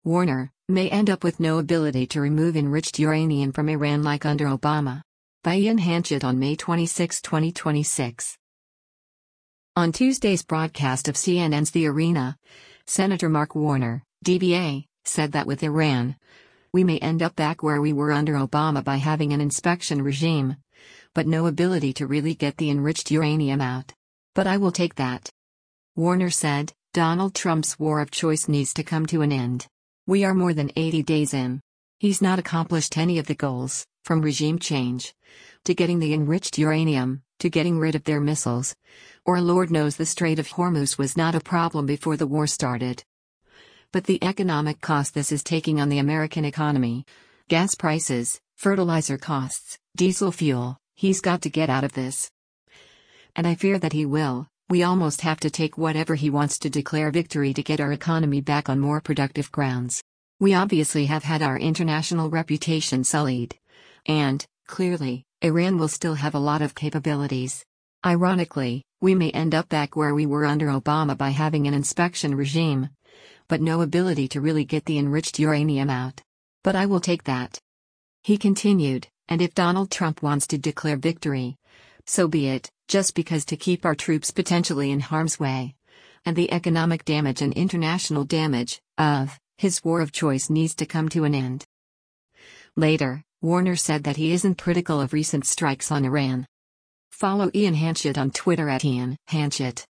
Warner may end up with no ability to remove enriched uranium from Iran like under Obama. By Ian Hanchett on May 26, 2026. On Tuesday's broadcast of CNN's The Arena, Senator Mark Warner, DBA, said that with Iran, we may end up back where we were under Obama by having an inspection regime, but no ability to really get the enriched uranium out. But I will take that. Warner said, Donald Trump's war of choice needs to come to an end. We are more than 80 days in. He's not accomplished any of the goals, from regime change, to getting the enriched uranium, to getting rid of their missiles. Or Lord knows the Strait of Hormuz was not a problem before the war started. But the economic cost this is taking on the American economy, gas prices, fertilizer costs, diesel fuel, he's got to get out of this. And I fear that he will. We almost have to take whatever he wants to declare victory to get our economy back on more productive grounds. We obviously have had our international reputation sullied. And, clearly, Iran will still have a lot of capabilities. Ironically, we may end up back where we were under Obama by having an inspection regime, but no ability to really get the enriched uranium out. But I will take that. He continued, and if Donald Trump wants to declare victory, so be it, just because to keep our troops potentially in harm's way, and the economic damage and international damage of his war of choice needs to come to an end. Later, Warner said that he isn't critical of recent strikes on Iran. Follow Ian Hanchett on Twitter at Ian Hanchett.